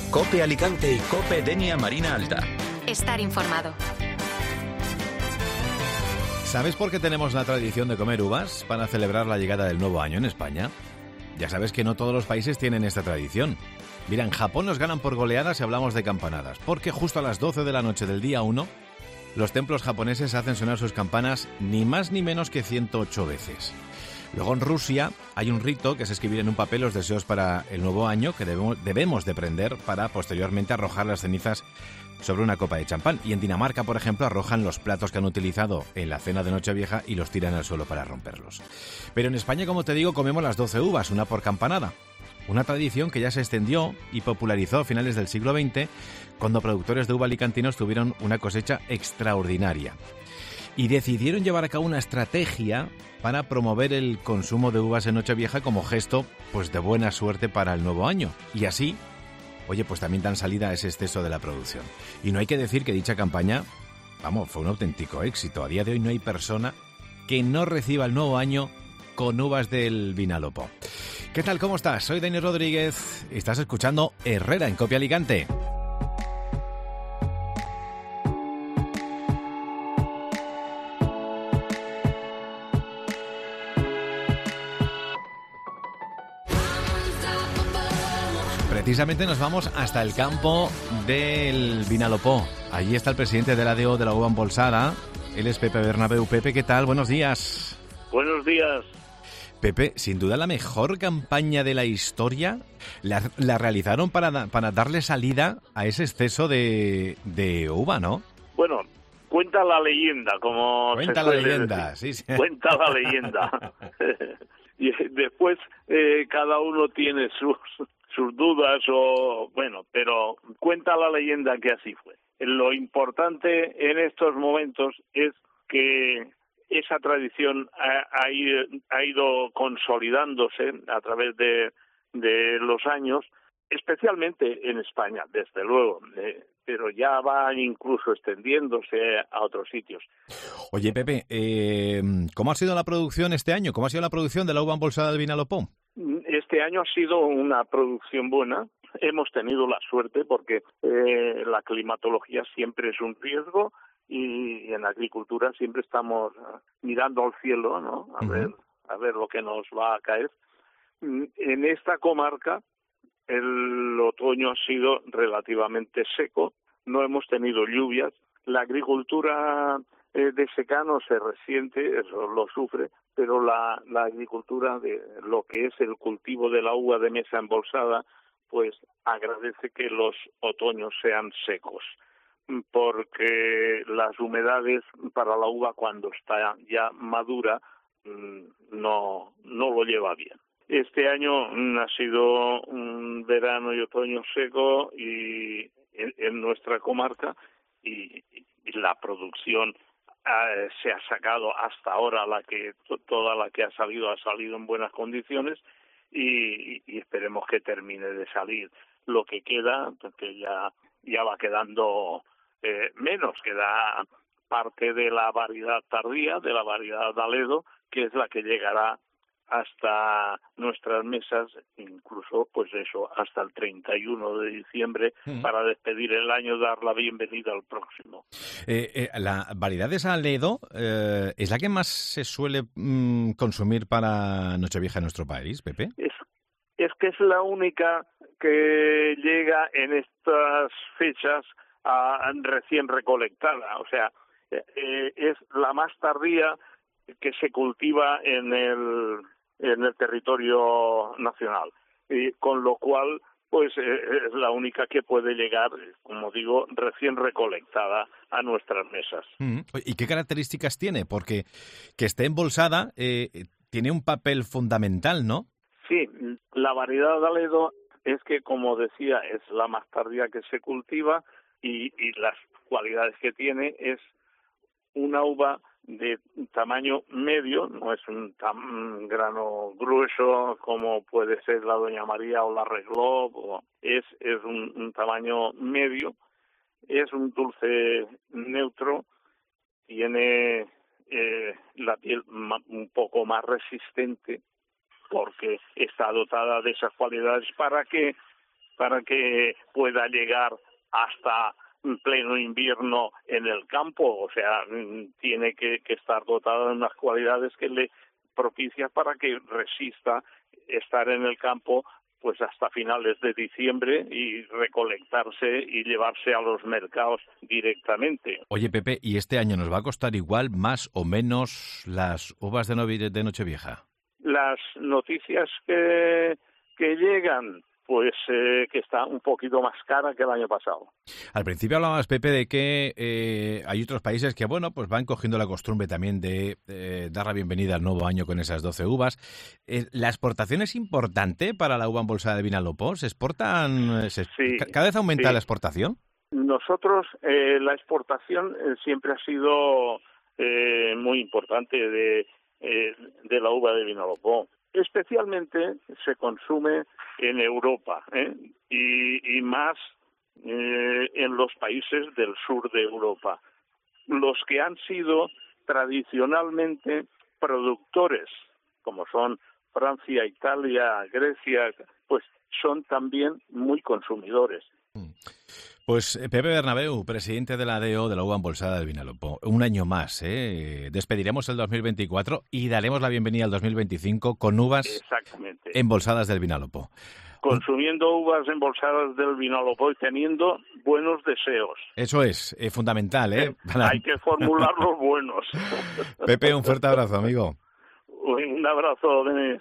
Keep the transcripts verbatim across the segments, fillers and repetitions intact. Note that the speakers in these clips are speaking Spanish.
COPE Alicante y COPE Denia Marina Alta. Estar informado. ¿Sabes por qué tenemos la tradición de comer uvas para celebrar la llegada del nuevo año en España? Ya sabes que no todos los países tienen esta tradición. Mira, en Japón nos ganan por goleadas si hablamos de campanadas, porque justo a las doce de la noche del día uno, los templos japoneses hacen sonar sus campanas ni más ni menos que ciento ocho veces. Luego en Rusia hay un rito que es escribir en un papel los deseos para el nuevo año que debemos, debemos de prender para posteriormente arrojar las cenizas sobre una copa de champán. Y en Dinamarca, por ejemplo, arrojan los platos que han utilizado en la cena de Nochevieja y los tiran al suelo para romperlos. Pero en España, como te digo, comemos las doce uvas, una por campanada. Una tradición que ya se extendió y popularizó a finales del siglo veinte, cuando productores de uva alicantinos tuvieron una cosecha extraordinaria. Y decidieron llevar a cabo una estrategia para promover el consumo de uvas en Nochevieja como gesto, pues, de buena suerte para el nuevo año. Y así, oye, pues también dan salida a ese exceso de la producción. Y no hay que decir que dicha campaña, vamos, fue un auténtico éxito. A día de hoy no hay persona que no reciba el nuevo año con uvas del Vinalopó. ¿Qué tal? ¿Cómo estás? Soy Denis Rodríguez y estás escuchando Herrera en COPE Alicante. Precisamente nos vamos hasta el campo del Vinalopó. Allí está el presidente de la A D O de la uva embolsada. Él es Pepe Bernabéu. Pepe, ¿qué tal? Buenos días. Buenos días. Pepe, sin duda la mejor campaña de la historia la, la realizaron para, para darle salida a ese exceso de, de uva, ¿no? Bueno, cuenta la leyenda, como Cuenta se la suele leyenda, decir. sí, sí. Cuenta la leyenda. Y después eh, cada uno tiene sus sus dudas o bueno, pero cuenta la leyenda que así fue. Lo importante en estos momentos es que esa tradición ha, ha, ido, ha ido consolidándose a través de, de los años, especialmente en España, desde luego, eh, pero ya va incluso extendiéndose a otros sitios. Oye, Pepe, eh, ¿cómo ha sido la producción este año? ¿Cómo ha sido la producción de la uva embolsada del Vinalopó? Este año ha sido una producción buena. Hemos tenido la suerte porque eh, la climatología siempre es un riesgo y en la agricultura siempre estamos mirando al cielo, ¿no? A uh-huh. ver, a ver lo que nos va a caer. En esta comarca el otoño ha sido relativamente seco, no hemos tenido lluvias. La agricultura eh, de secano se resiente, eso lo sufre, pero la, la agricultura de lo que es el cultivo de la uva de mesa embolsada, pues agradece que los otoños sean secos, porque las humedades para la uva cuando está ya madura no, no lo lleva bien. Este año ha sido un verano y otoño seco y en, en nuestra comarca y, y la producción eh, se ha sacado hasta ahora, la que toda la que ha salido ha salido en buenas condiciones y, y esperemos que termine de salir. Lo que queda, porque ya, ya va quedando eh, menos, queda parte de la variedad tardía, de la variedad de Aledo, que es la que llegará hasta nuestras mesas, incluso pues eso, hasta el treinta y uno de diciembre, uh-huh. para despedir el año, dar la bienvenida al próximo. Eh, eh, la variedad de Aledo eh, es la que más se suele mm, consumir para Nochevieja en nuestro país, Pepe. Es, es que es la única que llega en estas fechas a, recién recolectada, o sea, eh, es la más tardía que se cultiva en el en el territorio nacional, y con lo cual pues eh, es la única que puede llegar, como digo, recién recolectada a nuestras mesas. Mm. ¿Y qué características tiene? Porque que esté embolsada eh, tiene un papel fundamental, ¿no? Sí, la variedad de Aledo es que, como decía, es la más tardía que se cultiva y, y las cualidades que tiene es una uva de tamaño medio, no es un, tam, un grano grueso como puede ser la Doña María o la Reglob, o es, es un, un tamaño medio, es un dulce neutro, tiene eh, la piel ma, un poco más resistente porque está dotada de esas cualidades para que para que pueda llegar hasta pleno invierno en el campo, o sea, tiene que, que estar dotada de unas cualidades que le propician para que resista estar en el campo pues hasta finales de diciembre y recolectarse y llevarse a los mercados directamente. Oye, Pepe, ¿y este año nos va a costar igual, más o menos, las uvas de, novi- de Nochevieja? Las noticias que, que llegan, pues eh, que está un poquito más cara que el año pasado. Al principio hablabas, Pepe, de que eh, hay otros países que, bueno, pues van cogiendo la costumbre también de eh, dar la bienvenida al nuevo año con esas doce uvas. Eh, ¿La exportación es importante para la uva embolsada de Vinalopó? ¿Se exportan? Se, sí, ¿Cada vez aumenta sí. la exportación? Nosotros, eh, la exportación eh, siempre ha sido eh, muy importante de, eh, de la uva de Vinalopó. Especialmente se consume en Europa ¿eh? y, y más eh, en los países del sur de Europa, los que han sido tradicionalmente productores, como son Francia, Italia, Grecia, pues son también muy consumidores. Pues Pepe Bernabéu, presidente de la D O de la uva embolsada del Vinalopó. Un año más, ¿eh? Despediremos el dos mil veinticuatro y daremos la bienvenida al dos mil veinticinco con uvas Exactamente. embolsadas del Vinalopó. Consumiendo uvas embolsadas del Vinalopó y teniendo buenos deseos. Eso es, eh, fundamental, ¿eh? Para... Hay que formular los buenos. Pepe, un fuerte abrazo, amigo. Un abrazo, Denis.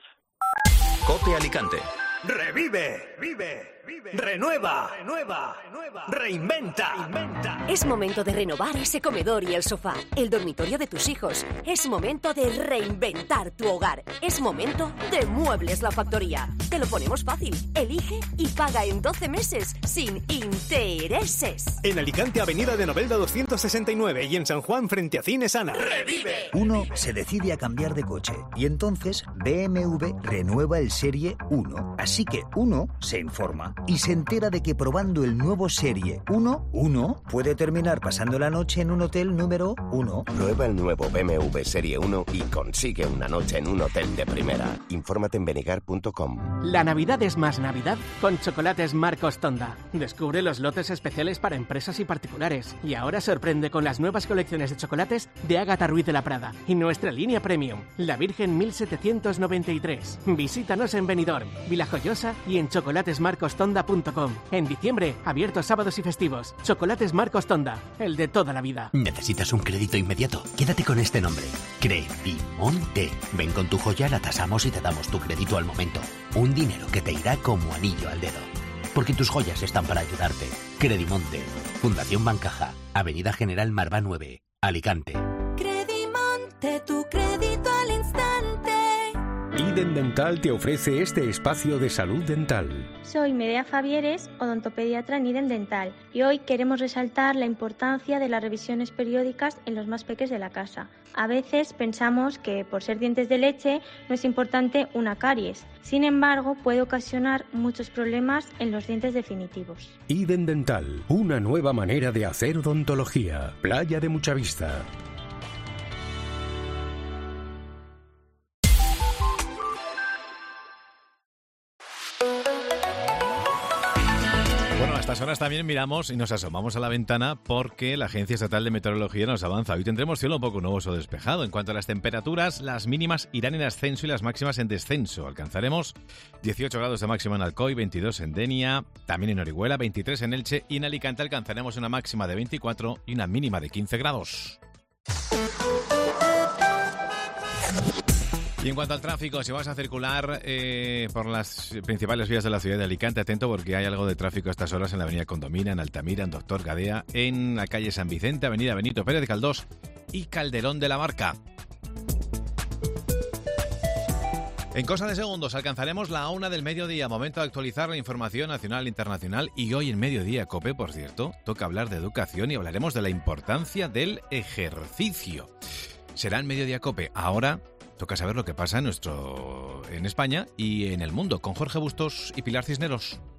COPE Alicante. Revive, vive, vive, renueva, renueva, renueva, reinventa, reinventa. Es momento de renovar ese comedor y el sofá, el dormitorio de tus hijos. Es momento de reinventar tu hogar. Es momento de Muebles La Factoría. Te lo ponemos fácil. Elige y paga en doce meses sin intereses. En Alicante, Avenida de Novelda doscientos sesenta y nueve y en San Juan frente a Cines Ana. ¡Revive! Uno se decide a cambiar de coche y entonces B M W renueva el Serie uno. Así que uno se informa y se entera de que probando el nuevo Serie uno, uno puede terminar pasando la noche en un hotel número uno. Prueba el nuevo B M W Serie uno y consigue una noche en un hotel de primera. Infórmate en benegar punto com. La Navidad es más Navidad con Chocolates Marcos Tonda. Descubre los lotes especiales para empresas y particulares. Y ahora sorprende con las nuevas colecciones de chocolates de Ágata Ruiz de la Prada y nuestra línea Premium, La Virgen mil setecientos noventa y tres. Visítanos en Benidorm, Vilajoyosa y en chocolates marcos tonda punto com. En diciembre, abiertos sábados y festivos. Chocolates Marcos Tonda, el de toda la vida. ¿Necesitas un crédito inmediato? Quédate con este nombre. Credimonte. Ven con tu joya, la tasamos y te damos tu crédito al momento. Un dinero que te irá como anillo al dedo. Porque tus joyas están para ayudarte. Credimonte. Fundación Bancaja. Avenida General Marvá nueve. Alicante. Credimonte, tu crédito al instante. Iden Dental te ofrece este espacio de salud dental. Soy Medea Fabieres, odontopediatra en Iden Dental, y hoy queremos resaltar la importancia de las revisiones periódicas en los más peques de la casa. A veces pensamos que por ser dientes de leche no es importante una caries. Sin embargo, puede ocasionar muchos problemas en los dientes definitivos. Iden Dental, una nueva manera de hacer odontología. Playa de Muchavista. Bueno, a estas horas también miramos y nos asomamos a la ventana porque la Agencia Estatal de Meteorología nos avanza. Hoy tendremos cielo un poco nuboso o despejado. En cuanto a las temperaturas, las mínimas irán en ascenso y las máximas en descenso. Alcanzaremos dieciocho grados de máxima en Alcoy, veintidós en Denia, también en Orihuela, veintitrés en Elche y en Alicante alcanzaremos una máxima de veinticuatro y una mínima de quince grados. Y en cuanto al tráfico, si vas a circular eh, por las principales vías de la ciudad de Alicante, atento porque hay algo de tráfico a estas horas en la avenida Condomina, en Altamira, en Doctor Gadea, en la calle San Vicente, avenida Benito Pérez Galdós y Calderón de la Barca. En cosa de segundos alcanzaremos la una del mediodía, momento de actualizar la información nacional e internacional. Y hoy en Mediodía COPE, por cierto, toca hablar de educación y hablaremos de la importancia del ejercicio. Será en Mediodía COPE. Ahora toca saber lo que pasa en nuestro, en España y en el mundo, con Jorge Bustos y Pilar Cisneros.